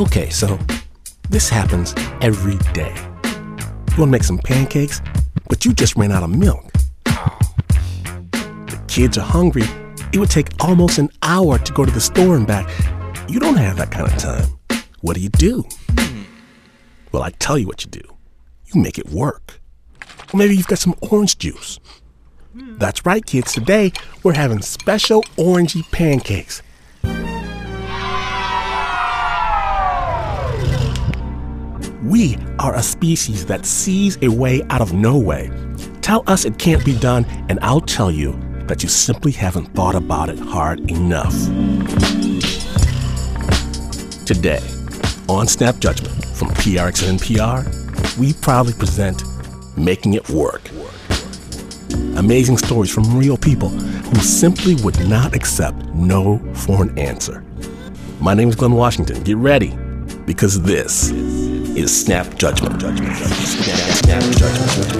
Okay, so this happens every day. You want to make some pancakes, but you just ran out of milk. The kids are hungry. It would take almost an hour to go to the store and back. You don't have that kind of time. What do? Well, I tell you what you do. You make it work. Or maybe you've got some orange juice. That's right, kids. Today, we're having special orangey pancakes. We are a species that sees a way out of no way. Tell us it can't be done, and I'll tell you that you simply haven't thought about it hard enough. Today, on Snap Judgment from PRX and NPR, we proudly present Making It Work. Amazing stories from real people who simply would not accept no for an answer. My name is Glenn Washington. Get ready, because this is Snap Judgment. Snap Judgment.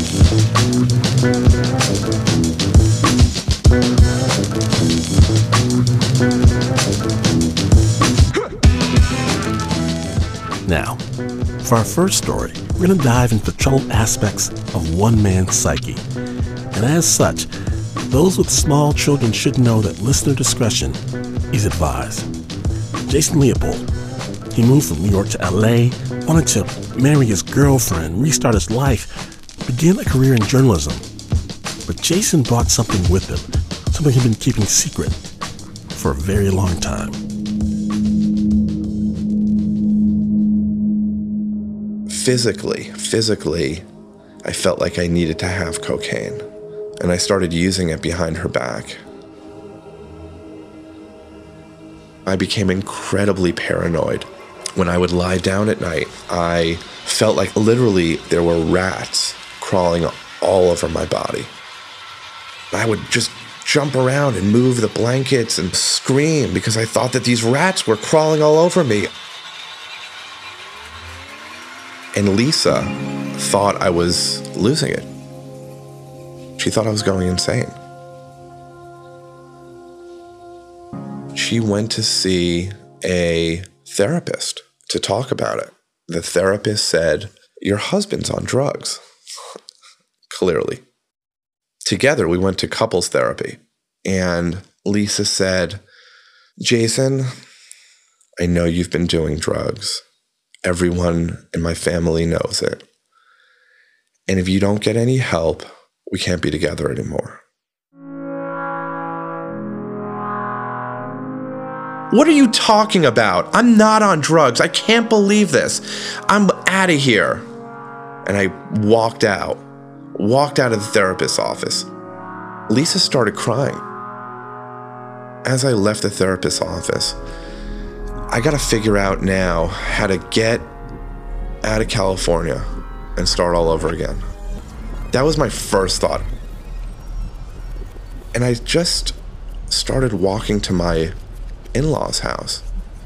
Now, for our first story, we're going to dive into the troubled aspects of one man's psyche. And as such, those with small children should know that listener discretion is advised. Jason Leopold, he moved from New York to LA, wanted to marry his girlfriend, restart his life, begin a career in journalism. But Jason brought something with him, something he'd been keeping secret for a very long time. Physically, I felt like I needed to have cocaine, and I started using it behind her back. I became incredibly paranoid. When I would lie down at night, I felt like literally there were rats crawling all over my body. I would just jump around and move the blankets and scream because I thought that these rats were crawling all over me. And Lisa thought I was losing it. She thought I was going insane. She went to see a therapist to talk about it. The therapist said, "Your husband's on drugs." Clearly. Together, we went to couples therapy. And Lisa said, "Jason, I know you've been doing drugs. Everyone in my family knows it. And if you don't get any help, we can't be together anymore." "What are you talking about? I'm not on drugs. I can't believe this. I'm out of here." And I walked out of the therapist's office. Lisa started crying. As I left the therapist's office, I got to figure out now how to get out of California and start all over again. That was my first thought. And I just started walking to my in-laws' house.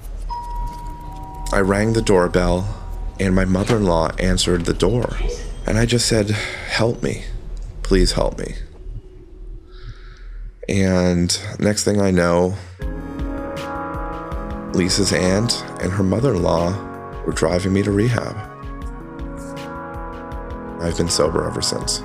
I rang the doorbell, and my mother-in-law answered the door. And I just said, "Help me. Please help me." And next thing I know, Lisa's aunt and her mother-in-law were driving me to rehab. I've been sober ever since.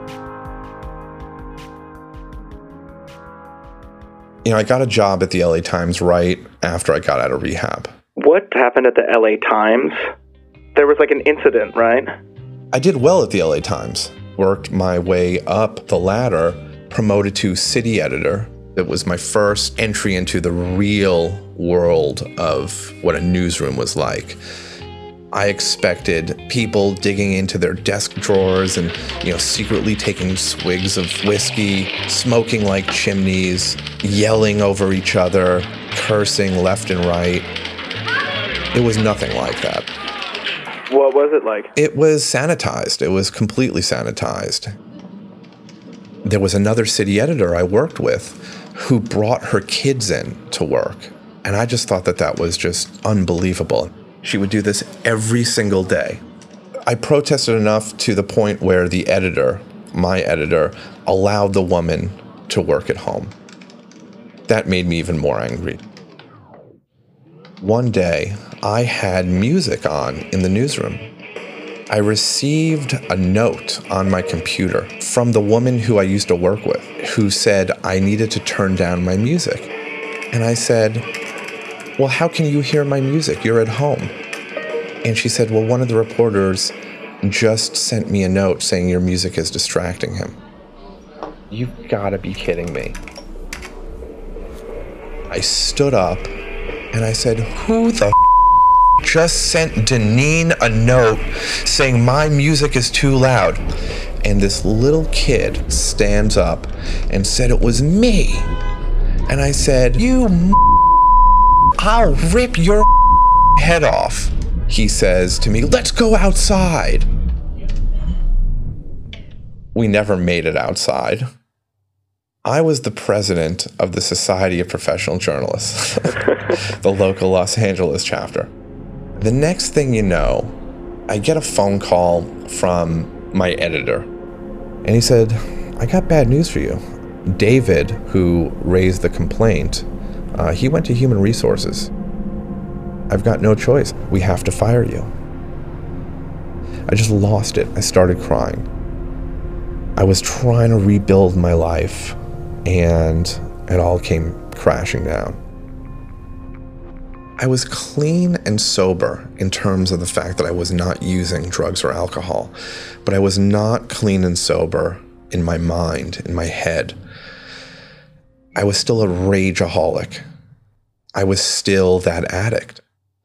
I got a job at the LA Times right after I got out of rehab. What happened at the LA Times? There was like an incident, right? I did well at the LA Times. Worked my way up the ladder, promoted to city editor. It was my first entry into the real world of what a newsroom was like. I expected people digging into their desk drawers and, secretly taking swigs of whiskey, smoking like chimneys, yelling over each other, cursing left and right. It was nothing like that. What was it like? It was sanitized. It was completely sanitized. There was another city editor I worked with who brought her kids in to work. And I just thought that was just unbelievable. She would do this every single day. I protested enough to the point where the editor, my editor, allowed the woman to work at home. That made me even more angry. One day, I had music on in the newsroom. I received a note on my computer from the woman who I used to work with, who said I needed to turn down my music. And I said, well, how can you hear my music? You're at home. And she said, well, one of the reporters just sent me a note saying your music is distracting him. You've got to be kidding me. I stood up and I said, who the just sent Deneen a note saying my music is too loud? And this little kid stands up and said it was me. And I said, I'll rip your head off. He says to me, let's go outside. We never made it outside. I was the president of the Society of Professional Journalists, the local Los Angeles chapter. The next thing you know, I get a phone call from my editor. And he said, I got bad news for you. David, who raised the complaint, he went to Human Resources. I've got no choice. We have to fire you. I just lost it. I started crying. I was trying to rebuild my life, and it all came crashing down. I was clean and sober in terms of the fact that I was not using drugs or alcohol, but I was not clean and sober in my mind, in my head. I was still a rageaholic. I was still that addict.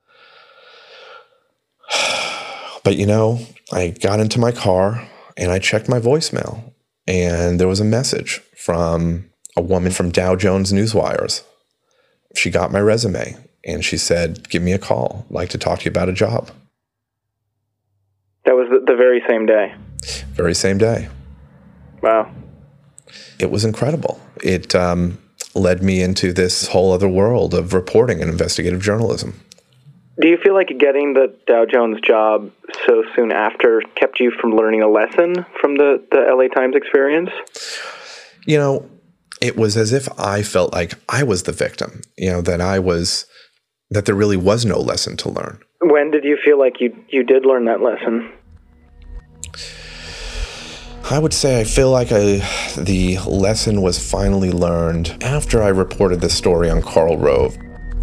But I got into my car and I checked my voicemail, and there was a message from a woman from Dow Jones Newswires. She got my resume and she said, give me a call. I'd like to talk to you about a job. That was the very same day? Very same day. Wow. It was incredible. It led me into this whole other world of reporting and investigative journalism. Do you feel like getting the Dow Jones job so soon after kept you from learning a lesson from the LA Times experience? It was as if I felt like I was the victim, that there really was no lesson to learn. When did you feel like you did learn that lesson? I would say I feel like the lesson was finally learned after I reported this story on Karl Rove.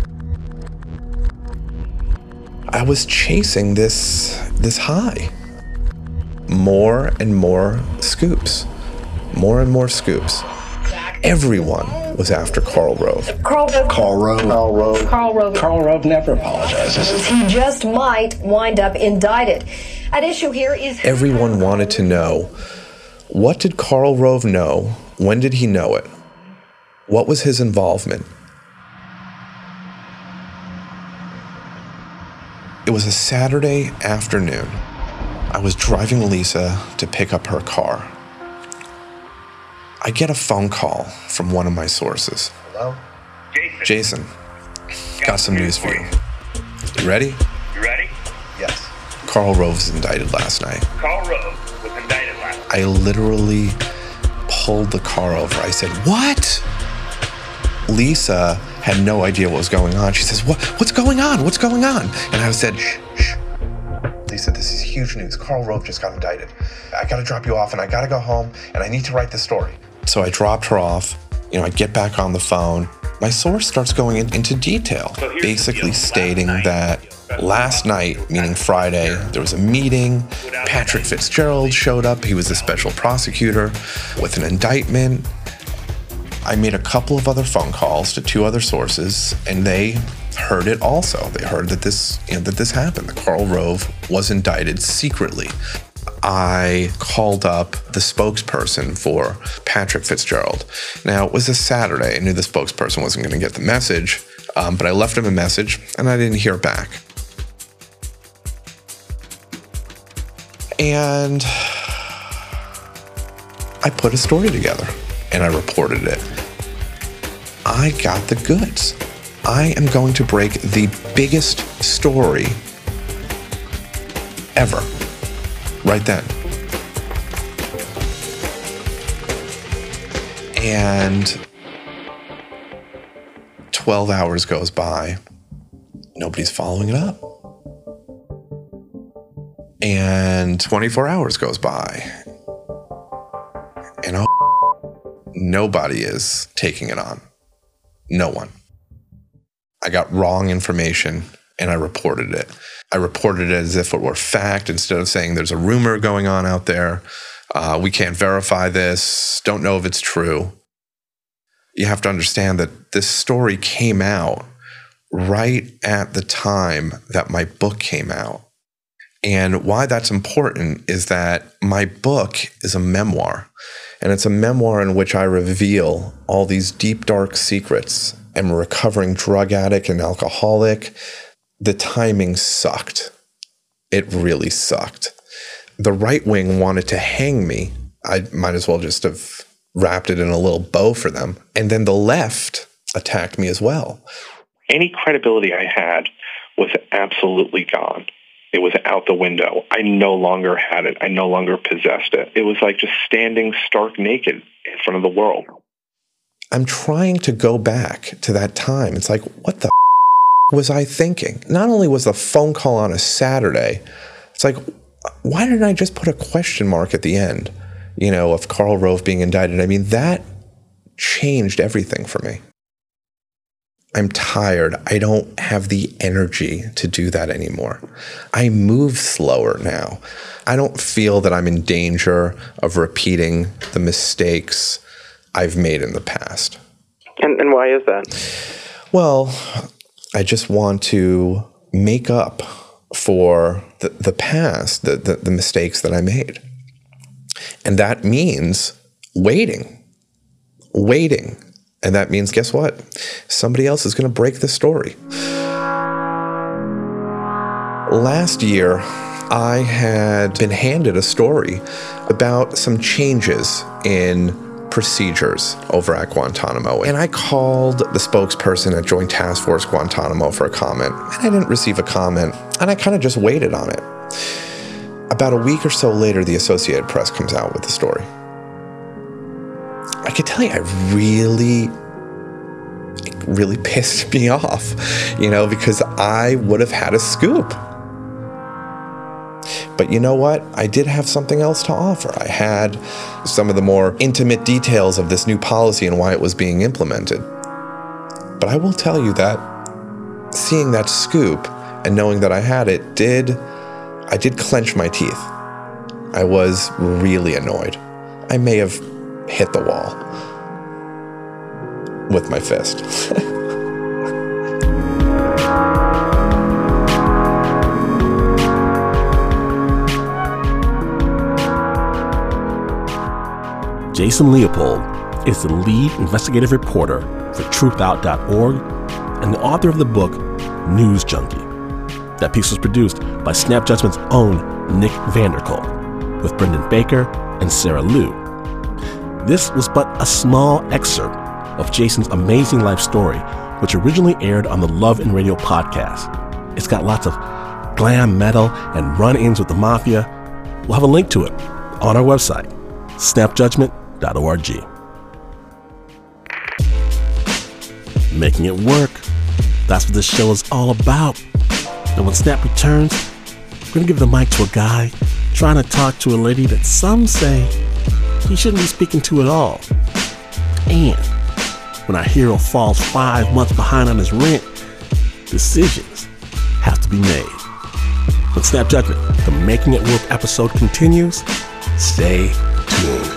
I was chasing this high. More and more scoops. More and more scoops. Everyone was after Karl Rove. Karl Rove never apologizes. He just might wind up indicted. At issue here is... Everyone wanted to know, what did Karl Rove know? When did he know it? What was his involvement? It was a Saturday afternoon. I was driving Lisa to pick up her car. I get a phone call from one of my sources. Hello? Jason, got some news for you. You ready? You ready? Yes. Karl Rove was indicted last night. Karl Rove was indicted last night. I literally pulled the car over. I said, what? Lisa had no idea what was going on. She says, what's going on? What's going on? And I said, shh. Lisa, this is huge news. Karl Rove just got indicted. I got to drop you off, and I got to go home, and I need to write this story. So I dropped her off. I get back on the phone. My source starts going into detail, basically stating that last night, meaning Friday, there was a meeting. Patrick Fitzgerald showed up. He was a special prosecutor with an indictment. I made a couple of other phone calls to two other sources, and they heard it also. They heard that this happened, that Karl Rove was indicted secretly. I called up the spokesperson for Patrick Fitzgerald. Now, it was a Saturday. I knew the spokesperson wasn't going to get the message, but I left him a message, and I didn't hear back. And I put a story together, and I reported it. I got the goods. I am going to break the biggest story ever. Right then. And 12 hours goes by. Nobody's following it up. And 24 hours goes by. And nobody is taking it on. No one. I got wrong information and I reported it. I reported it as if it were fact instead of saying there's a rumor going on out there. We can't verify this. Don't know if it's true. You have to understand that this story came out right at the time that my book came out. And why that's important is that my book is a memoir. And it's a memoir in which I reveal all these deep, dark secrets. I'm a recovering drug addict and alcoholic. The timing sucked. It really sucked. The right wing wanted to hang me. I might as well just have wrapped it in a little bow for them. And then the left attacked me as well. Any credibility I had was absolutely gone. It was out the window. I no longer had it. I no longer possessed it. It was like just standing stark naked in front of the world. I'm trying to go back to that time. It's like, what the was I thinking? Not only was the phone call on a Saturday, it's like, why didn't I just put a question mark at the end, of Karl Rove being indicted? I mean, that changed everything for me. I'm tired. I don't have the energy to do that anymore. I move slower now. I don't feel that I'm in danger of repeating the mistakes I've made in the past. And why is that? Well, I just want to make up for the past, the mistakes that I made. And that means waiting. And that means, guess what? Somebody else is going to break the story. Last year, I had been handed a story about some changes in procedures over at Guantanamo. And I called the spokesperson at Joint Task Force Guantanamo for a comment. And I didn't receive a comment. And I kind of just waited on it. About a week or so later, the Associated Press comes out with the story. I could tell you, it really pissed me off, because I would have had a scoop. But you know what? I did have something else to offer. I had some of the more intimate details of this new policy and why it was being implemented. But I will tell you that seeing that scoop and knowing that I had it I did clench my teeth. I was really annoyed. I may have hit the wall with my fist. Jason Leopold is the lead investigative reporter for truthout.org and the author of the book News Junkie. That piece was produced by Snap Judgment's own Nick Vanderkolk with Brendan Baker and Sarah Liu. This was but a small excerpt of Jason's amazing life story, which originally aired on the Love and Radio podcast. It's got lots of glam metal and run-ins with the mafia. We'll have a link to it on our website, snapjudgment.org. Making it work. That's what this show is all about. And when Snap returns, we're going to give the mic to a guy trying to talk to a lady that some say he shouldn't be speaking to at all. And when our hero falls 5 months behind on his rent, decisions have to be made. When Snap Judgment, the Making It Work episode continues, stay tuned.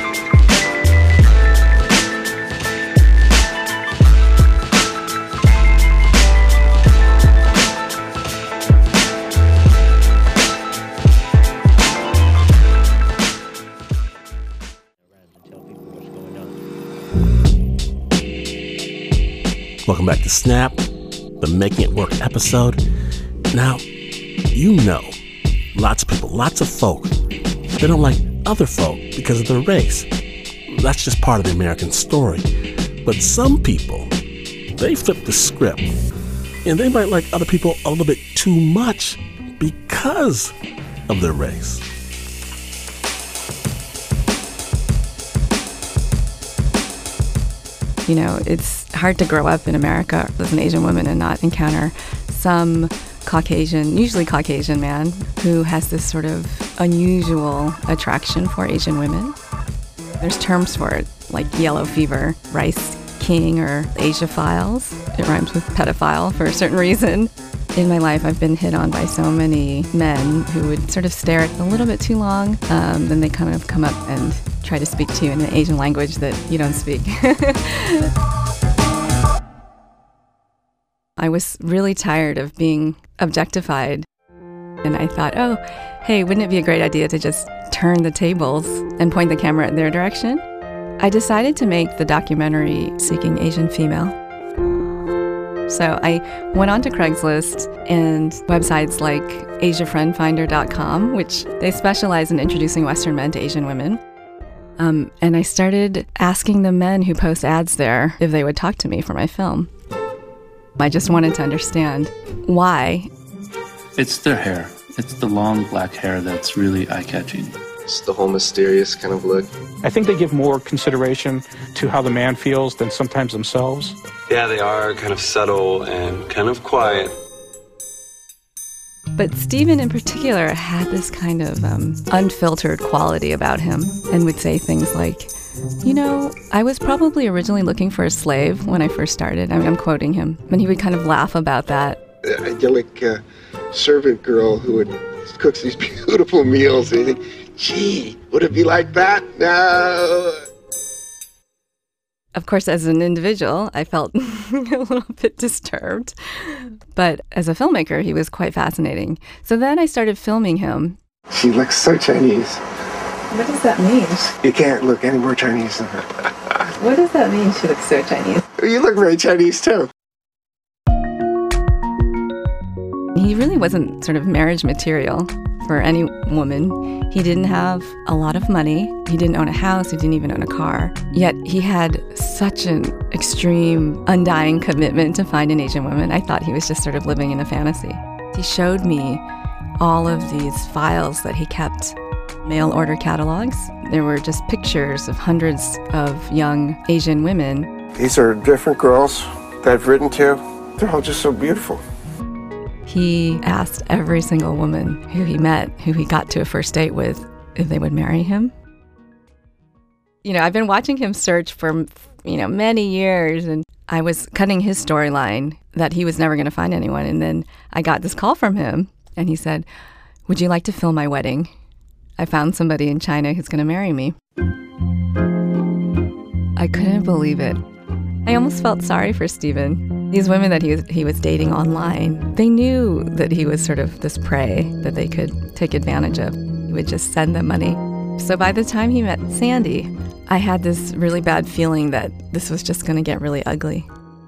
Welcome back to Snap, the Making It Work episode. Now, lots of people, lots of folk, they don't like other folk because of their race. That's just part of the American story. But some people, they flip the script, and they might like other people a little bit too much because of their race. It's hard to grow up in America as an Asian woman and not encounter some Caucasian, usually Caucasian man who has this sort of unusual attraction for Asian women. There's terms for it, like yellow fever, rice king, or Asia files. It rhymes with pedophile for a certain reason. In my life, I've been hit on by so many men who would sort of stare a little bit too long, then they kind of come up and try to speak to you in an Asian language that you don't speak. I was really tired of being objectified, and I thought, oh, hey, wouldn't it be a great idea to just turn the tables and point the camera in their direction? I decided to make the documentary Seeking Asian Female. So I went on to Craigslist and websites like AsiaFriendFinder.com, which they specialize in introducing Western men to Asian women. And I started asking the men who post ads there if they would talk to me for my film. I just wanted to understand why. It's their hair. It's the long black hair that's really eye-catching. It's the whole mysterious kind of look. I think they give more consideration to how the man feels than sometimes themselves. Yeah, they are kind of subtle and kind of quiet. But Stephen in particular had this kind of unfiltered quality about him and would say things like, you know, I was probably originally looking for a slave when I first started. I mean, I'm quoting him. And he would kind of laugh about that. Idyllic servant girl who cooks these beautiful meals. And you think, gee, would it be like that? No. Of course, as an individual, I felt a little bit disturbed. But as a filmmaker, he was quite fascinating. So then I started filming him. She looks so Chinese. What does that mean? You can't look any more Chinese than her. What does that mean, she looks so Chinese? You look very Chinese, too. He really wasn't sort of marriage material for any woman. He didn't have a lot of money. He didn't own a house. He didn't even own a car. Yet he had such an extreme, undying commitment to find an Asian woman. I thought he was just sort of living in a fantasy. He showed me all of these files that he kept, mail order catalogs. There were just pictures of hundreds of young Asian women. These are different girls that I've written to. They're all just so beautiful. He asked every single woman who he met, who he got to a first date with, if they would marry him. You know, I've been watching him search for, many years, and I was cutting his storyline that he was never going to find anyone. And then I got this call from him, and he said, "Would you like to film my wedding? I found somebody in China who's going to marry me." I couldn't believe it. I almost felt sorry for Stephen. These women that he was dating online, they knew that he was sort of this prey that they could take advantage of. He would just send them money. So by the time he met Sandy, I had this really bad feeling that this was just going to get really ugly.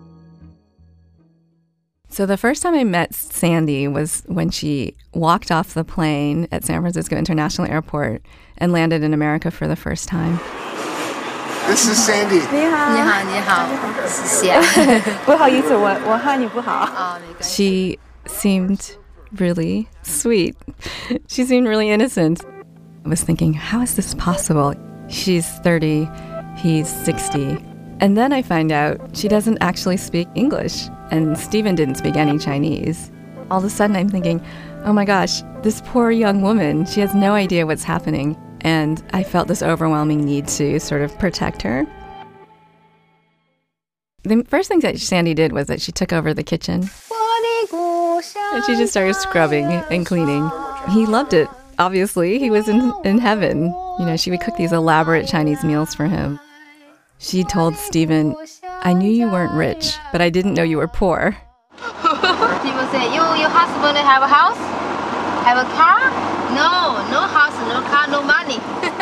So the first time I met Sandy was when she walked off the plane at San Francisco International Airport and landed in America for the first time. This is Sandy. 你好，谢谢。 不好意思，我汉语不好。 She seemed really sweet. She seemed really innocent. I was thinking, how is this possible? She's 30, he's 60. And then I find out she doesn't actually speak English, and Stephen didn't speak any Chinese. All of a sudden I'm thinking, oh my gosh, this poor young woman, she has no idea what's happening. And I felt this overwhelming need to sort of protect her. The first thing that Sandy did was that she took over the kitchen. And she just started scrubbing and cleaning. He loved it, obviously. He was in heaven. She would cook these elaborate Chinese meals for him. She told Stephen, "I knew you weren't rich, but I didn't know you were poor." People say, your husband have a house? Have a car? No house, no car, no money.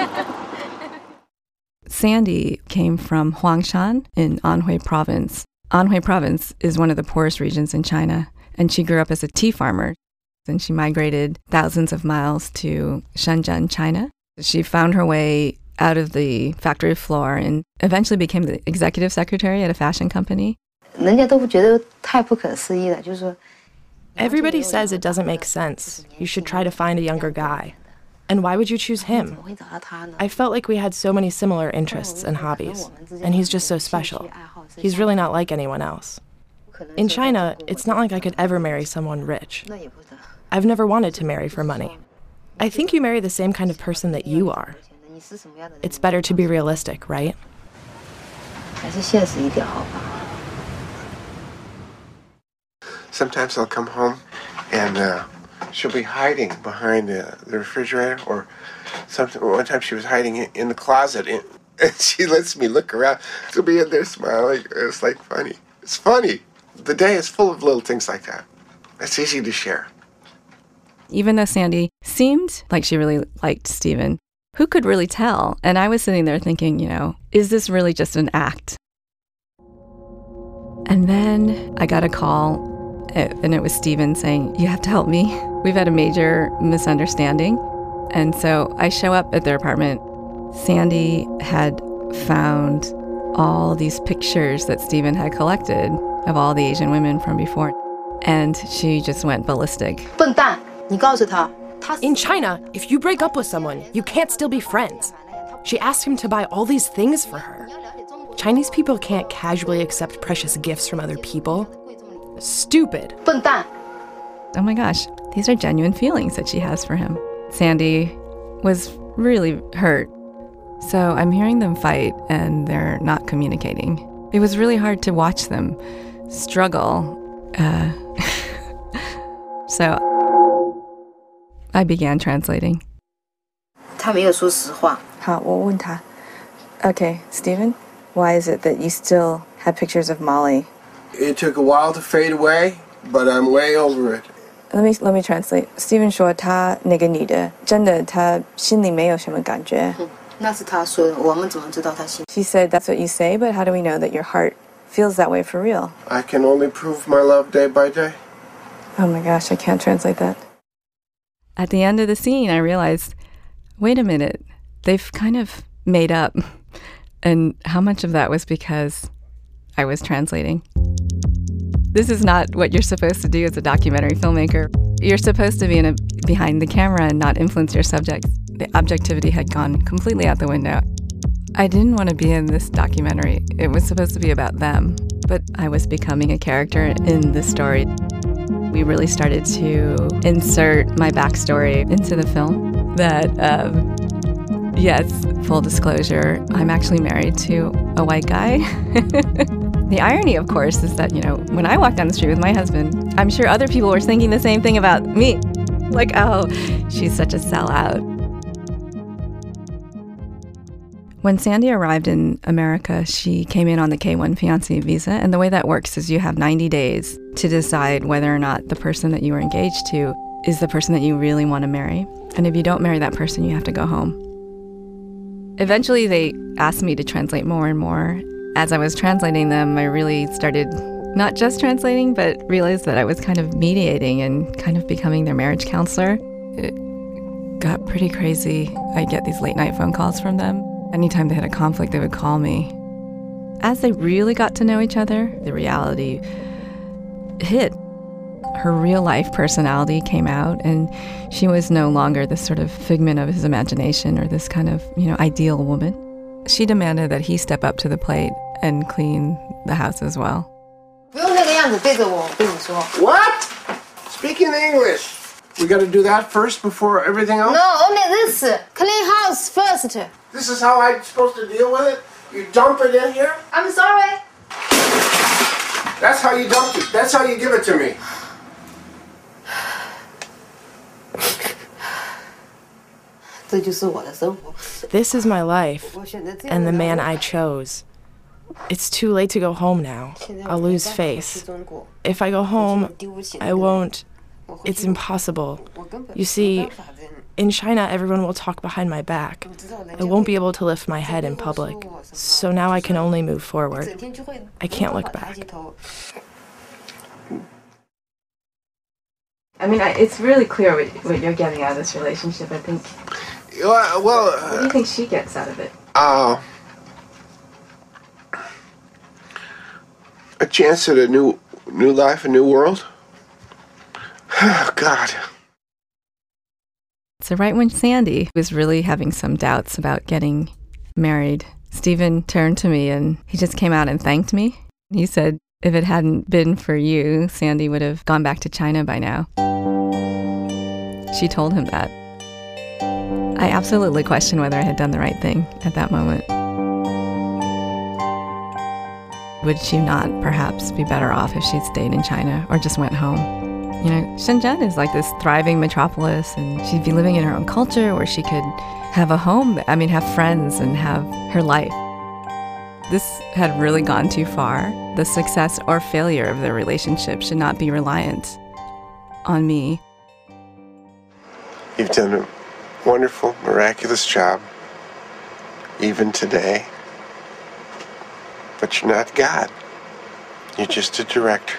Sandy came from Huangshan in Anhui Province. Anhui Province is one of the poorest regions in China, and she grew up as a tea farmer. And she migrated thousands of miles to Shenzhen, China. She found her way out of the factory floor and eventually became the executive secretary at a fashion company. Everybody says it doesn't make sense. You should try to find a younger guy. And why would you choose him? I felt like we had so many similar interests and hobbies, and he's just so special. He's really not like anyone else. In China, it's not like I could ever marry someone rich. I've never wanted to marry for money. I think you marry the same kind of person that you are. It's better to be realistic, right? Sometimes I'll come home and she'll be hiding behind the refrigerator, or something. One time she was hiding in the closet, and she lets me look around. She'll be in there smiling. It's like funny. It's funny. The day is full of little things like that. It's easy to share. Even though Sandy seemed like she really liked Stephen, who could really tell? And I was sitting there thinking, is this really just an act? And then I got a call, and it was Stephen saying, you have to help me. We've had a major misunderstanding. And so I show up at their apartment. Sandy had found all these pictures that Stephen had collected of all the Asian women from before. And she just went ballistic. 笨蛋，你告诉他, in China, if you break up with someone, you can't still be friends. She asked him to buy all these things for her. Chinese people can't casually accept precious gifts from other people. Stupid. 笨蛋. Oh my gosh, these are genuine feelings that she has for him. Sandy was really hurt. So I'm hearing them fight and they're not communicating. It was really hard to watch them struggle. So I began translating. 他没有说实话。好，我问他。Okay, Stephen, why is it that you still have pictures of Molly? It took a while to fade away, but I'm way over it. Let me translate. Stephen 说他那个女的真的他心里没有什么感觉。那是他说的，我们怎么知道他心？ She said that's what you say, but how do we know that your heart feels that way for real? I can only prove my love day by day. Oh my gosh, I can't translate that. At the end of the scene, I realized, wait a minute, they've kind of made up. And how much of that was because I was translating? This is not what you're supposed to do as a documentary filmmaker. You're supposed to be behind the camera and not influence your subjects. The objectivity had gone completely out the window. I didn't want to be in this documentary. It was supposed to be about them, but I was becoming a character in the story. We really started to insert my backstory into the film. That, yes, full disclosure, I'm actually married to a white guy. The irony, of course, is that, when I walked down the street with my husband, I'm sure other people were thinking the same thing about me. Like, oh, she's such a sellout. When Sandy arrived in America, she came in on the K-1 fiancé visa, and the way that works is you have 90 days to decide whether or not the person that you were engaged to is the person that you really want to marry. And if you don't marry that person, you have to go home. Eventually, they asked me to translate more and more. As I was translating them, I really started not just translating, but realized that I was kind of mediating and kind of becoming their marriage counselor. It got pretty crazy. I get these late-night phone calls from them. Anytime they had a conflict, they would call me. As they really got to know each other, the reality hit. Her real-life personality came out, and she was no longer this sort of figment of his imagination or this kind of, ideal woman. She demanded that he step up to the plate and clean the house as well. What? Speaking English. We got to do that first before everything else? No, only this. Clean house first. This is how I'm supposed to deal with it? You dump it in here? I'm sorry. That's how you dump it. That's how you give it to me. This is my life, and the man I chose. It's too late to go home now. I'll lose face. If I go home, I won't. It's impossible. You see, in China, everyone will talk behind my back. I won't be able to lift my head in public. So now I can only move forward. I can't look back. I mean, it's really clear what you're getting out of this relationship, I think. Well, what do you think she gets out of it? A chance at a new life, a new world. Oh, God. So right when Sandy was really having some doubts about getting married, Stephen turned to me and he just came out and thanked me. He said, if it hadn't been for you, Sandy would have gone back to China by now. She told him that. I absolutely questioned whether I had done the right thing at that moment. Would she not perhaps be better off if she'd stayed in China or just went home? You know, Shenzhen is like this thriving metropolis, and she'd be living in her own culture where she could have a home, have friends and have her life. This had really gone too far. The success or failure of their relationship should not be reliant on me. You've done a wonderful, miraculous job, even today. But you're not God. You're just a director.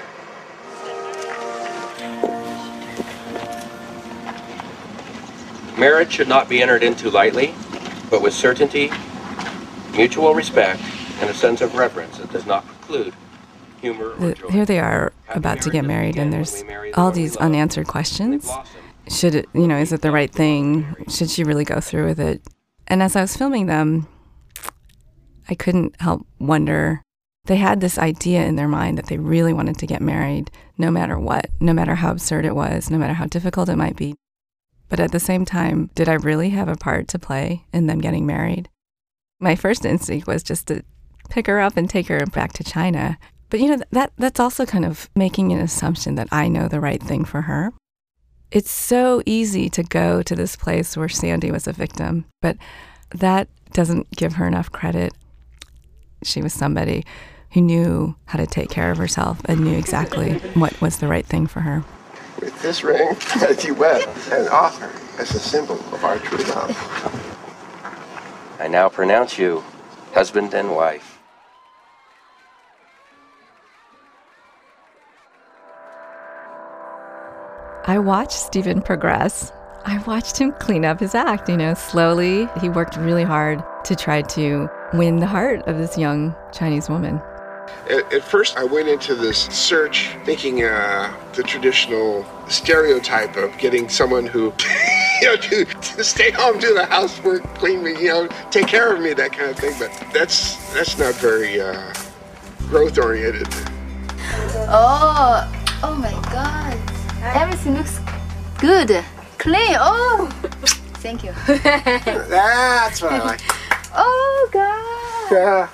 Marriage should not be entered into lightly, but with certainty, mutual respect, and a sense of reverence that does not preclude humor or joy. Here they are about to get married, and there's all these unanswered questions. Should it, is it the right thing? Should she really go through with it? And as I was filming them, I couldn't help wonder. They had this idea in their mind that they really wanted to get married no matter what, no matter how absurd it was, no matter how difficult it might be. But at the same time, did I really have a part to play in them getting married? My first instinct was just to pick her up and take her back to China. But that's also kind of making an assumption that I know the right thing for her. It's so easy to go to this place where Sandy was a victim, but that doesn't give her enough credit. She was somebody who knew how to take care of herself and knew exactly what was the right thing for her. With this ring that you wear and offer as a symbol of our true love, I now pronounce you husband and wife. I watched Stephen progress. I watched him clean up his act, slowly. He worked really hard to try to win the heart of this young Chinese woman. At first, I went into this search thinking the traditional stereotype of getting someone who, to stay home, do the housework, clean me, take care of me, that kind of thing. But that's not very growth-oriented. Oh my God. Everything looks good. Clean. Oh, thank you. That's what I like. Oh, God. Yeah.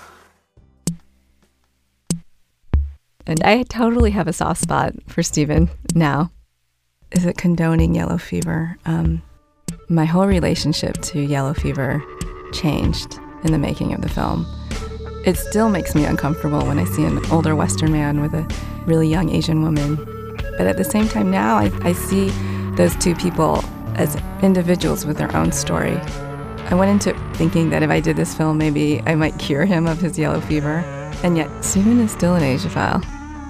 And I totally have a soft spot for Stephen now. Is it condoning yellow fever? My whole relationship to yellow fever changed in the making of the film. It still makes me uncomfortable when I see an older Western man with a really young Asian woman. But at the same time now, I see those two people as individuals with their own story. I went into thinking that if I did this film, maybe I might cure him of his yellow fever. And yet, Stephen is still an Asiaphile.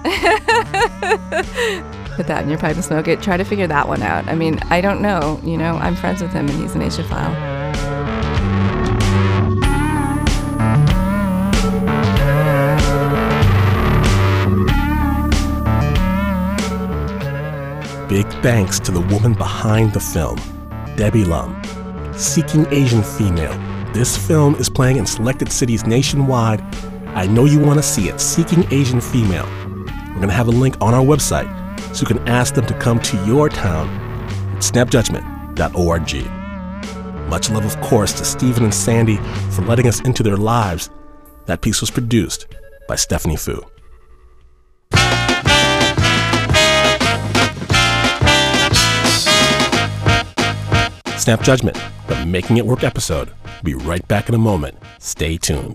Put that in your pipe and smoke it. Try to figure that one out. I don't know. I'm friends with him and he's an Asiaphile. Big thanks to the woman behind the film, Debbie Lum. Seeking Asian Female. This film is playing in selected cities nationwide. I know you want to see it. Seeking Asian Female. We're going to have a link on our website so you can ask them to come to your town at snapjudgment.org. Much love, of course, to Stephen and Sandy for letting us into their lives. That piece was produced by Stephanie Fu. Snap Judgment, the Making It Work episode. We'll be right back in a moment. Stay tuned.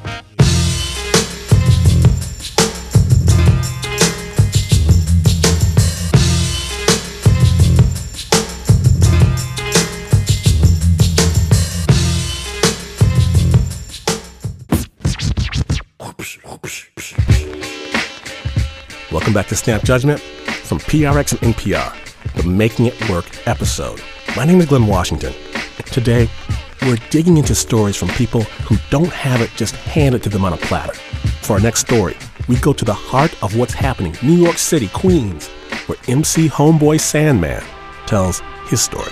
Welcome back to Snap Judgment from PRX and NPR, the Making It Work episode. My name is Glenn Washington. Today, we're digging into stories from people who don't have it just handed to them on a platter. For our next story, we go to the heart of what's happening, New York City, Queens, where MC Homeboy Sandman tells his story.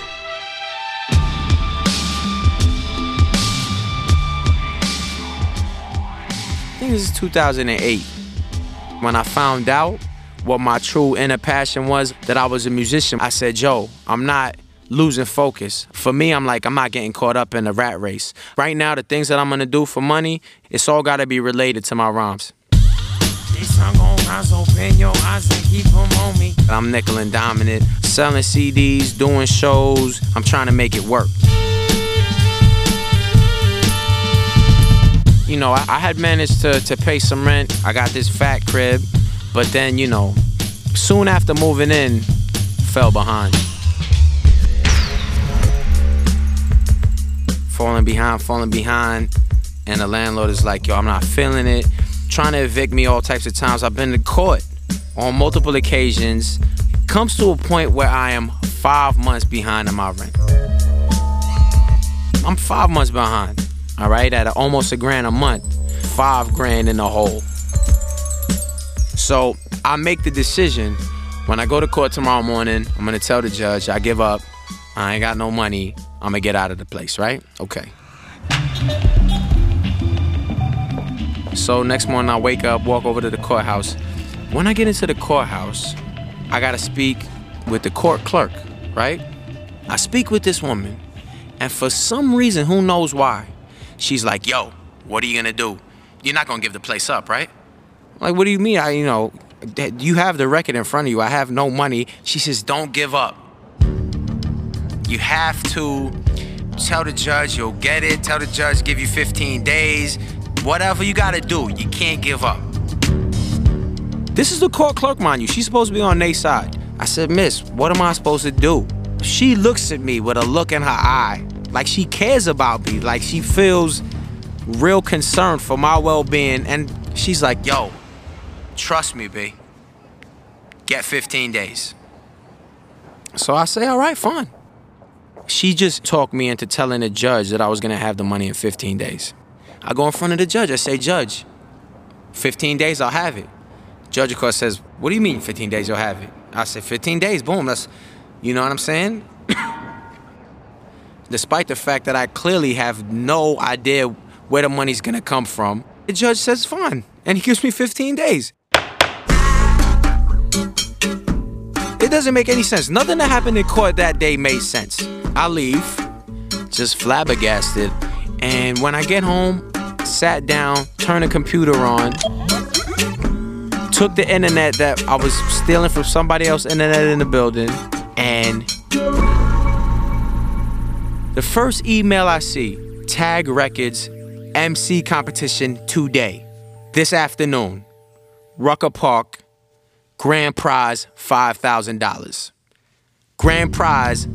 I think this is 2008. When I found out what my true inner passion was, that I was a musician, I said, yo, I'm not losing focus. For me, I'm not getting caught up in the rat race. Right now, the things that I'm gonna do for money, it's all gotta be related to my rhymes. I'm nickel and diming it, selling CDs, doing shows. I'm trying to make it work. You know, I had managed to pay some rent. I got this fat crib, but then, you know, soon after moving in, fell behind. Falling behind, and the landlord is like, yo, I'm not feeling it. Trying to evict me all types of times. I've been to court on multiple occasions. Comes to a point where I am 5 months behind in my rent. I'm 5 months behind, all right, at almost $1,000 a month, $5,000 in the hole. So I make the decision, when I go to court tomorrow morning, I'm gonna tell the judge, I give up, I ain't got no money, I'm gonna get out of the place, right? Okay. So next morning I wake up, walk over to the courthouse. When I get into the courthouse, I gotta speak with the court clerk, right? I speak with this woman, and for some reason, who knows why, she's like, yo, what are you gonna do? You're not gonna give the place up, right? Like, what do you mean? You have the record in front of you. I have no money. She says, don't give up. You have to tell the judge you'll get it. Tell the judge give you 15 days. Whatever you gotta do, you can't give up. This is the court clerk, mind you. She's supposed to be on their side. I said, miss, what am I supposed to do? She looks at me with a look in her eye, like she cares about me, like she feels real concerned for my well-being. And she's like, yo, trust me, B. Get 15 days. So I say, all right, fine. She just talked me into telling the judge that I was gonna have the money in 15 days. I go in front of the judge. I say, Judge, 15 days, I'll have it. Judge, of course, says, what do you mean 15 days, you'll have it? I said, 15 days, boom, that's, you know what I'm saying? Despite the fact that I clearly have no idea where the money's gonna come from, the judge says, fine, and he gives me 15 days. It doesn't make any sense. Nothing that happened in court that day made sense. I leave, just flabbergasted, and when I get home, sat down, turned the computer on, took the internet that I was stealing from somebody else's internet in the building, and the first email I see, Tag Records, MC competition today, this afternoon, Rucker Park, grand prize $5,000. Grand prize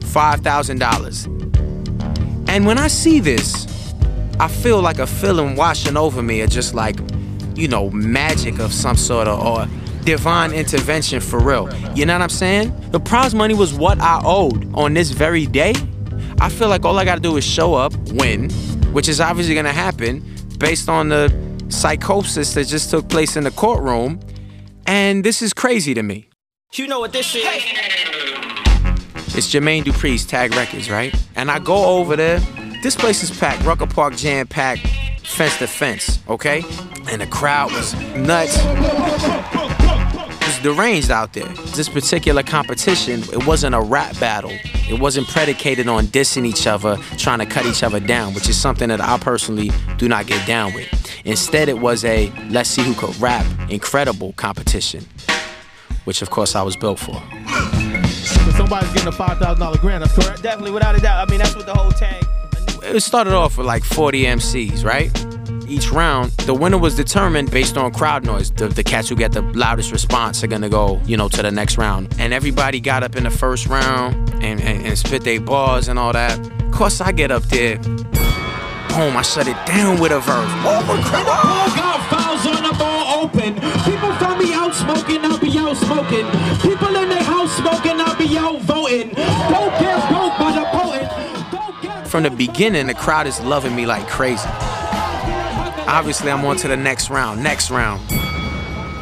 $5,000. And when I see this, I feel like a feeling washing over me, or just like, you know, magic of some sort of, or divine intervention for real. You know what I'm saying? The prize money was what I owed on this very day. I feel like all I gotta do is show up, win, which is obviously gonna happen based on the psychosis that just took place in the courtroom. And this is crazy to me. You know what this is? It's Jermaine Dupri's Tag Records, right? And I go over there. This place is packed, Rucker Park jam-packed, fence to fence, okay? And the crowd was nuts. It was deranged out there. This particular competition, it wasn't a rap battle. It wasn't predicated on dissing each other, trying to cut each other down, which is something that I personally do not get down with. Instead, it was a let's see who could rap incredible competition, which of course I was built for. So somebody's getting a $5,000 grant, that's correct? Definitely, without a doubt. I mean, that's what the whole tag. It started off with like 40 MCs, right? Each round, the winner was determined based on crowd noise. The cats who get the loudest response are gonna go, you know, to the next round. And everybody got up in the first round and spit their bars and all that. Of course, I get up there. Boom, I shut it down with a verse. Oh, incredible! Got fouls on the ball open. People find me out smoking, I'll be out smoking. People in their house smoking, I'll be out voting. Don't get broke by the potent. From the beginning, the crowd is loving me like crazy. Obviously, I'm on to the next round.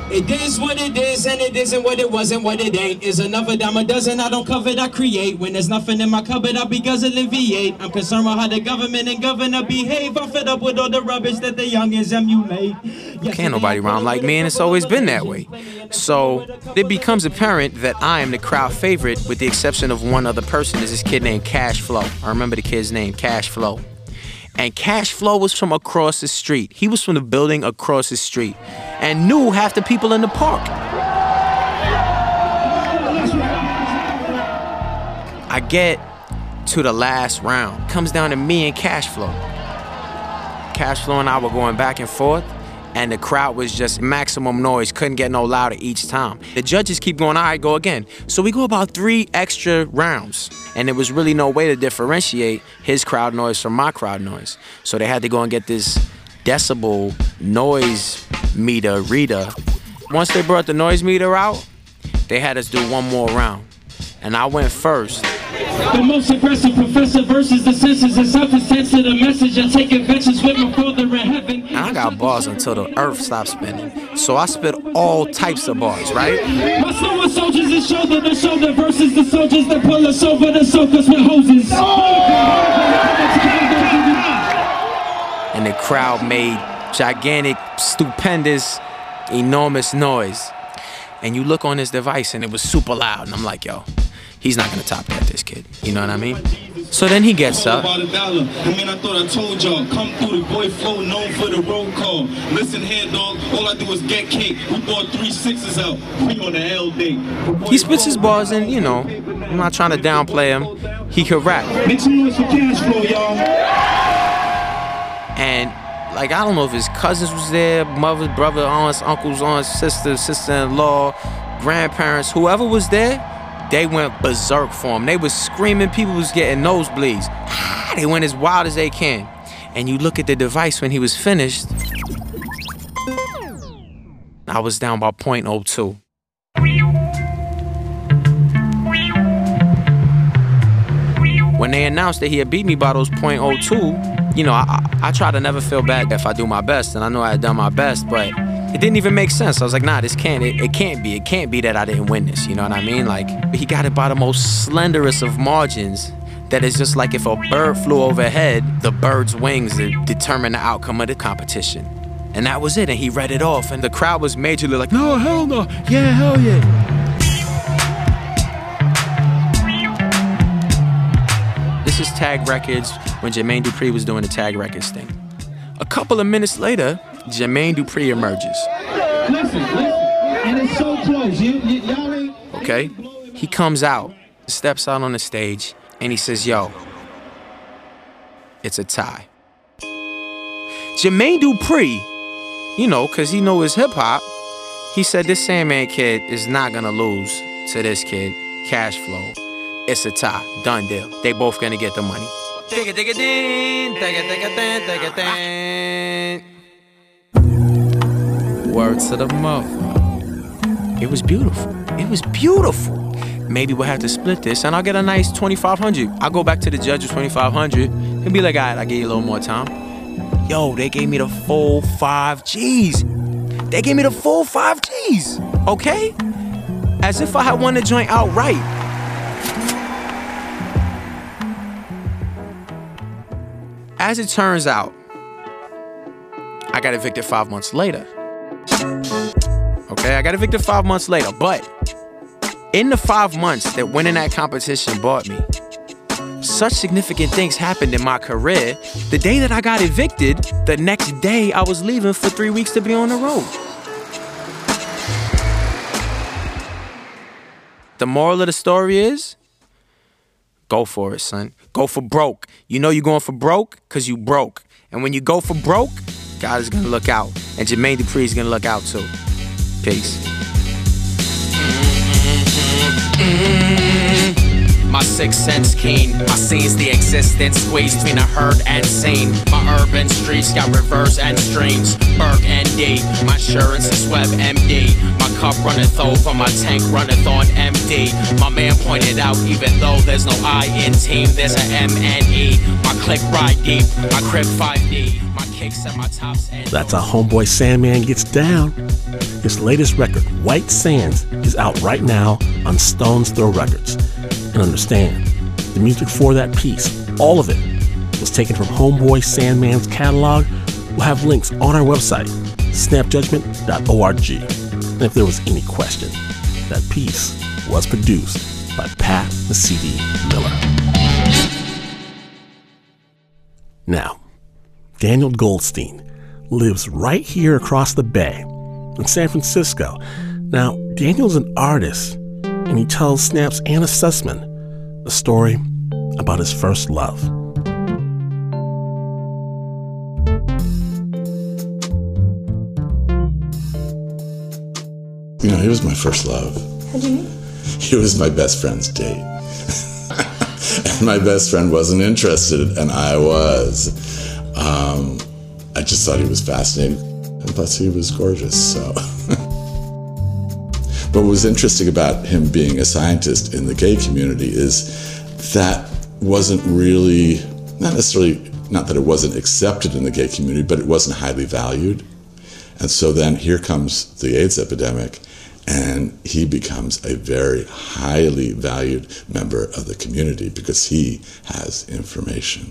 It is what it is, and it isn't what it wasn't, what it ain't. Is another dime a dozen, I don't cover it, I create. When there's nothing in my cupboard, I be guzzling V8. I'm concerned with how the government and governor behave. I'm fed up with all the rubbish that the youngins emulate. Can't nobody rhyme like me, and it's always been that way. So it becomes apparent that I am the crowd favorite, with the exception of one other person. Is this kid named Cash Flow. I remember the kid's name, Cash Flow. And Cash Flow was from across the street. He was from the building across the street and knew half the people in the park. I get to the last round. Comes down to me and Cash Flow. Cash Flow and I were going back and forth, and the crowd was just maximum noise. Couldn't get no louder each time. The judges keep going, all right, go again. So we go about 3 extra rounds, and there was really no way to differentiate his crowd noise from my crowd noise. So they had to go and get this decibel noise meter reader. Once they brought the noise meter out, they had us do one more round. And I went first. The most aggressive professor versus the senses and self-sense of the message. I'm taking ventures with my father in heaven. And I got bars until the earth stopped spinning. So I spit all types of bars, right? My slower soldiers is shoulder to shoulder versus the soldiers that pull us over the sofas with hoses. And the crowd made gigantic, stupendous, enormous noise. And you look on this device and it was super loud. And I'm like, yo, he's not gonna top that, this kid. You know what I mean? So then he gets up. I thought I told y'all, come through the boy flow, known for the roll call. Listen here, dog, all I do is get cake. We bought 3 6s out. We on the L date. He spits his bars and, you know, I'm not trying to downplay him. He could rap. Make some noise for Cash Flow, y'all. And like, I don't know if his cousins was there, mother, brother, aunts, uncles, aunts, sister-in-law, grandparents, whoever was there, they went berserk for him. They was screaming, people was getting nosebleeds. They went as wild as they can. And you look at the device when he was finished, I was down by 0.02. When they announced that he had beat me by those 0.02, you know, I try to never feel bad if I do my best, and I know I had done my best, but it didn't even make sense. I was like, nah, this can't, it can't be that I didn't win this, you know what I mean? Like, he got it by the most slenderest of margins, that is just like if a bird flew overhead, the bird's wings determine the outcome of the competition. And that was it, and he read it off, and the crowd was majorly like, no, hell no, yeah, hell yeah. This is Tag Records when Jermaine Dupri was doing the Tag Records thing. A couple of minutes later, Jermaine Dupri emerges. Listen, and it's so close. Y'all ain't... Okay? He comes out, steps out on the stage, and he says, yo, it's a tie. Jermaine Dupri, you know, because he know his hip-hop, he said this Sandman kid is not going to lose to this kid, Cash Flow. It's a tie. Done deal. They both gonna get the money. Words to the mouth. It was beautiful. It was beautiful. Maybe we'll have to split this and I'll get a nice 2,500. I'll go back to the judge with 2,500. He'll be like, all right, I'll give you a little more time. Yo, they gave me the full 5 G's. They gave me the full 5 G's. Okay? As if I had won the joint outright. As it turns out, I got evicted 5 months later. Okay, I got evicted 5 months later, but in the 5 months that winning that competition bought me, such significant things happened in my career. The day that I got evicted, the next day I was leaving for 3 weeks to be on the road. The moral of the story is, go for it, son. Go for broke. You know you're going for broke because you broke. And when you go for broke, God is going to look out. And Jermaine Dupri is going to look out too. Peace. My sixth sense keen, I seize the existence squeezed between a herd and scene. My urban streets got rivers and streams, Burke and MD. My insurance is WebMD. My cup runneth over, my tank runneth on MD. My man pointed out, even though there's no I in team, there's an MNE. My click ride deep, my crib 5D. My kicks and my tops. That's how Homeboy Sandman gets down. His latest record, White Sands, is out right now on Stone's Throw Records. And understand, the music for that piece, all of it, was taken from Homeboy Sandman's catalog. We'll have links on our website, snapjudgment.org. And if there was any question, that piece was produced by Pat Mesiti-Miller. Now, Daniel Goldstein lives right here across the bay in San Francisco. Now, Daniel's an artist, and he tells Snap's Anna Sussman a story about his first love. You know, he was my first love. How'd you meet? He was my best friend's date. And my best friend wasn't interested, and I was. I just thought he was fascinating. And plus, he was gorgeous, so. What was interesting about him being a scientist in the gay community is that wasn't really, not necessarily, not that it wasn't accepted in the gay community, but it wasn't highly valued. And so then here comes the AIDS epidemic, and he becomes a very highly valued member of the community because he has information.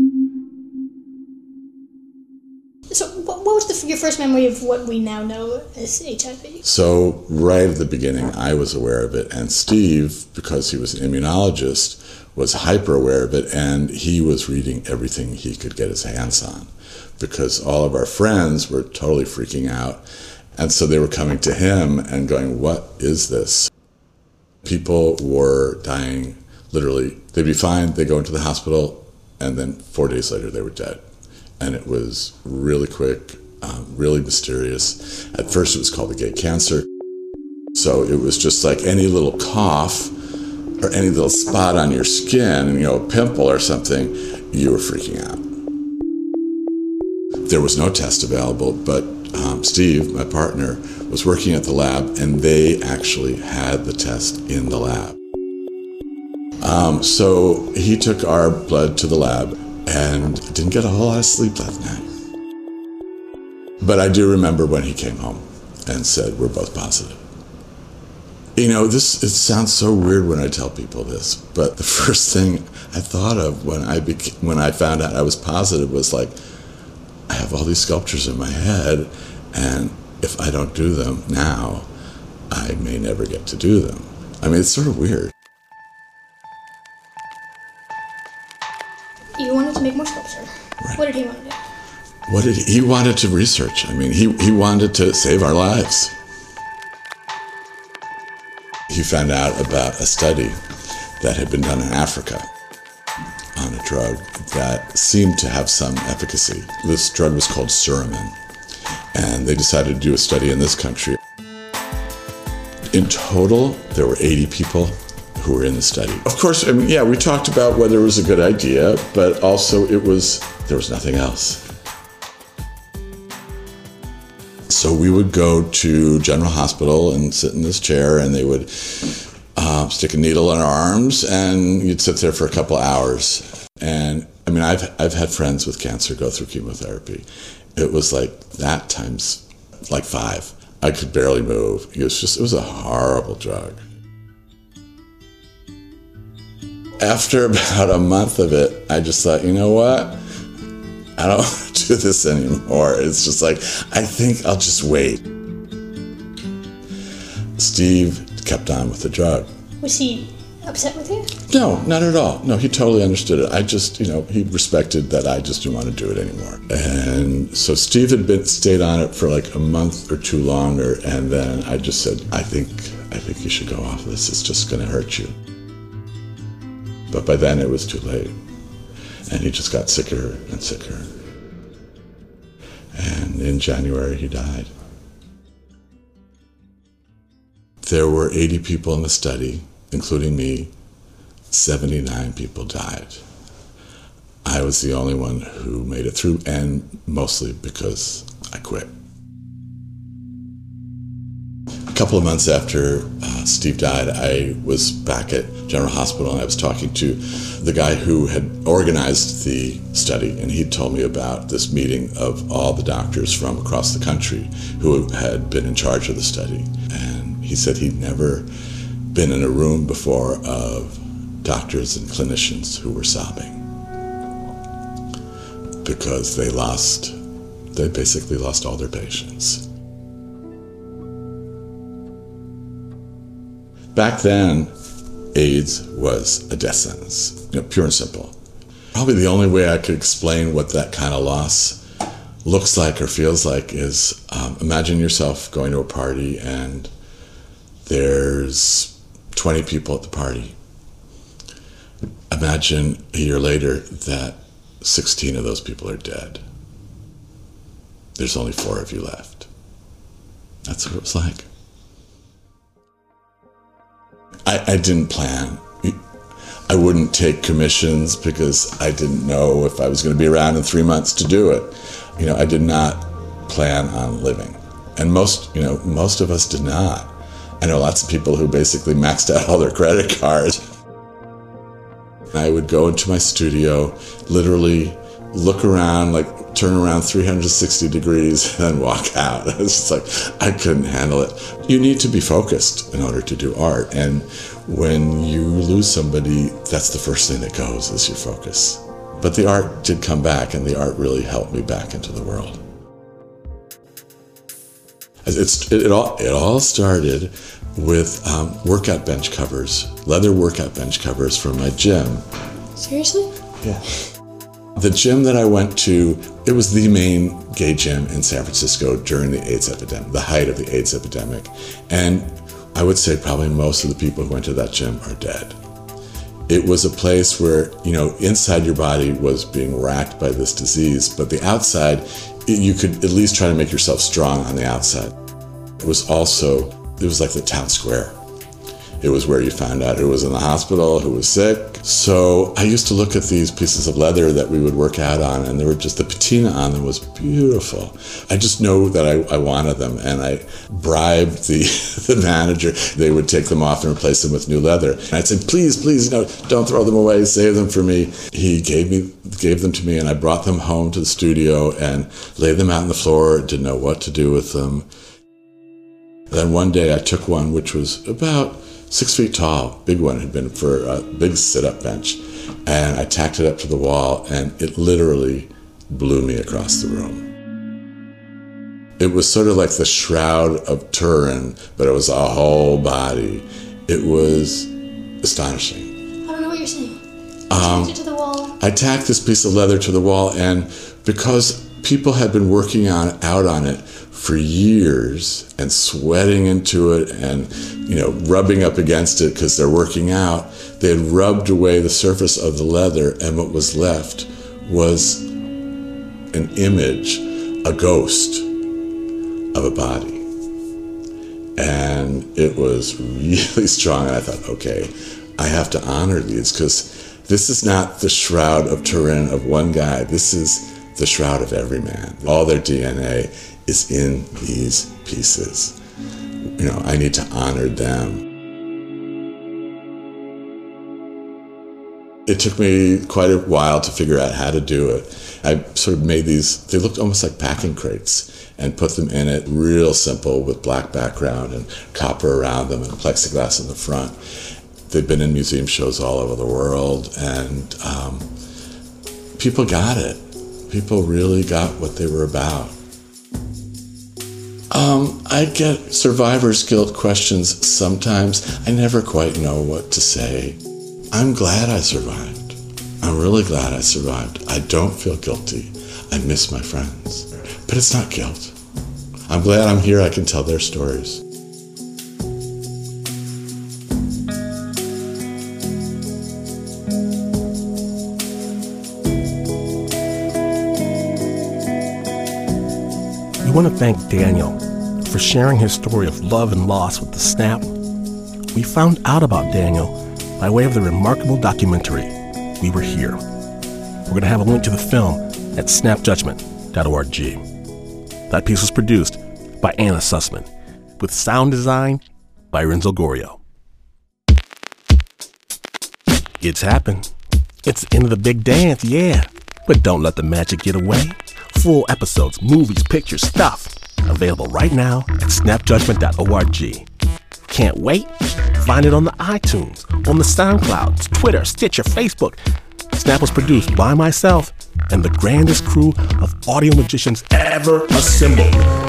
So what was your first memory of what we now know as HIV? So right at the beginning, I was aware of it, and Steve, because he was an immunologist, was hyper aware of it, and he was reading everything he could get his hands on because all of our friends were totally freaking out. And so they were coming to him and going, what is this? People were dying, literally. They'd be fine, they'd go into the hospital, and then 4 days later they were dead. And it was really quick, really mysterious. At first it was called the gay cancer. So it was just like any little cough or any little spot on your skin, a pimple or something, you were freaking out. There was no test available, but Steve, my partner, was working at the lab, and they actually had the test in the lab. So he took our blood to the lab and didn't get a whole lot of sleep that night. But I do remember when he came home and said, we're both positive. It sounds so weird when I tell people this, but the first thing I thought of when I found out I was positive was like, I have all these sculptures in my head, and if I don't do them now, I may never get to do them. I mean, it's sort of weird. You wanted to make more sculpture. Right. What did he want to do? He wanted to research. I mean, he wanted to save our lives. He found out about a study that had been done in Africa on a drug that seemed to have some efficacy. This drug was called Suramin, and they decided to do a study in this country. In total, there were 80 people who were in the study. Of course, we talked about whether it was a good idea, but also there was nothing else. So we would go to General Hospital and sit in this chair, and they would stick a needle in our arms, and you'd sit there for a couple hours. And I've had friends with cancer go through chemotherapy. It was like that times like 5. I could barely move. It was a horrible drug. After about a month of it, I just thought, you know what? I don't want to do this anymore. It's just like, I think I'll just wait. Steve kept on with the drug. Was he upset with you? No, not at all. No, he totally understood it. I just, he respected that I just didn't want to do it anymore. And so Steve had stayed on it for like a month or two longer, and then I just said, I think you should go off this. It's just going to hurt you. But by then it was too late. And he just got sicker and sicker. And in January, he died. There were 80 people in the study, including me. 79 people died. I was the only one who made it through, and mostly because I quit. couple of months after Steve died, I was back at General Hospital and I was talking to the guy who had organized the study, and he told me about this meeting of all the doctors from across the country who had been in charge of the study. And he said he'd never been in a room before of doctors and clinicians who were sobbing because they basically lost all their patients. Back then, AIDS was a death sentence, pure and simple. Probably the only way I could explain what that kind of loss looks like or feels like is imagine yourself going to a party and there's 20 people at the party. Imagine a year later that 16 of those people are dead. There's only 4 of you left. That's what it was like. I didn't plan. I wouldn't take commissions because I didn't know if I was going to be around in 3 months to do it. I did not plan on living. And most of us did not. I know lots of people who basically maxed out all their credit cards. I would go into my studio, literally look around, turn around 360 degrees and then walk out. It was just like, I couldn't handle it. You need to be focused in order to do art. And when you lose somebody, that's the first thing that goes is your focus. But the art did come back, and the art really helped me back into the world. It all started with workout bench covers, leather workout bench covers from my gym. Seriously? Yeah. The gym that I went to, it was the main gay gym in San Francisco during the AIDS epidemic, the height of the AIDS epidemic. And I would say probably most of the people who went to that gym are dead. It was a place where, inside your body was being racked by this disease, but the outside, you could at least try to make yourself strong on the outside. It was like the town square. It was where you found out who was in the hospital, who was sick. So I used to look at these pieces of leather that we would work out on, and the patina on them was beautiful. I just know that I wanted them, and I bribed the manager. They would take them off and replace them with new leather. And I'd say, please, don't throw them away, save them for me. He gave them to me, and I brought them home to the studio and laid them out on the floor, didn't know what to do with them. Then one day I took one which was about 6 feet tall, big one, had been for a big sit-up bench, and I tacked it up to the wall, and it literally blew me across the room. It was sort of like the Shroud of Turin, but it was a whole body. It was astonishing. I don't know what you're saying. Tacked it to the wall. I tacked this piece of leather to the wall, and because people had been working out on it for years and sweating into it and, rubbing up against it because they're working out, they had rubbed away the surface of the leather, and what was left was an image, a ghost of a body. And it was really strong, and I thought, okay, I have to honor these because this is not the Shroud of Turin of one guy. This is the shroud of every man. All their DNA is in these pieces. I need to honor them. It took me quite a while to figure out how to do it. I sort of made these, they looked almost like packing crates, and put them in it real simple with black background and copper around them and plexiglass in the front. They've been in museum shows all over the world, and people got it. People really got what they were about. I get survivor's guilt questions sometimes. I never quite know what to say. I'm glad I survived. I'm really glad I survived. I don't feel guilty. I miss my friends. But it's not guilt. I'm glad I'm here. I can tell their stories. We want to thank Daniel for sharing his story of love and loss with The Snap. We found out about Daniel by way of the remarkable documentary, We Were Here. We're going to have a link to the film at snapjudgment.org. That piece was produced by Anna Sussman. with sound design by Renzo Gorrio. It's happened. It's the end of the big dance, yeah. But don't let the magic get away. Full episodes, movies, pictures, stuff. Available right now at snapjudgment.org. Can't wait? Find it on the iTunes, on the SoundCloud, Twitter, Stitcher, Facebook. Snap was produced by myself and the grandest crew of audio magicians ever assembled.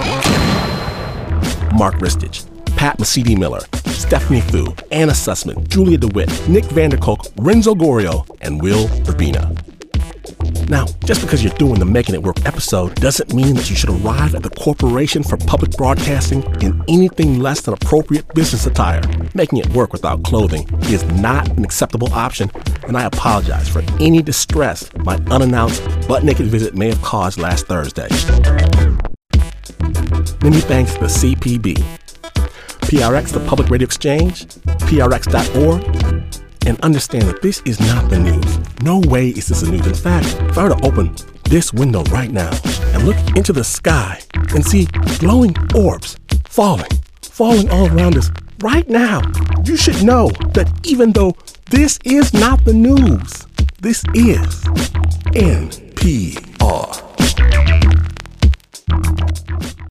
Mark Ristich, Pat Mesiti-Miller, Stephanie Thu, Anna Sussman, Julia DeWitt, Nick Vanderkolk, Renzo Gorrio, and Will Urbina. Now, just because you're doing the Making It Work episode doesn't mean that you should arrive at the Corporation for Public Broadcasting in anything less than appropriate business attire. Making it work without clothing is not an acceptable option, and I apologize for any distress my unannounced butt-naked visit may have caused last Thursday. Many thanks to the CPB, PRX, the Public Radio Exchange, PRX.org, and understand that this is not the news. No way is this the news. In fact, if I were to open this window right now and look into the sky and see glowing orbs falling all around us right now, you should know that even though this is not the news, this is NPR.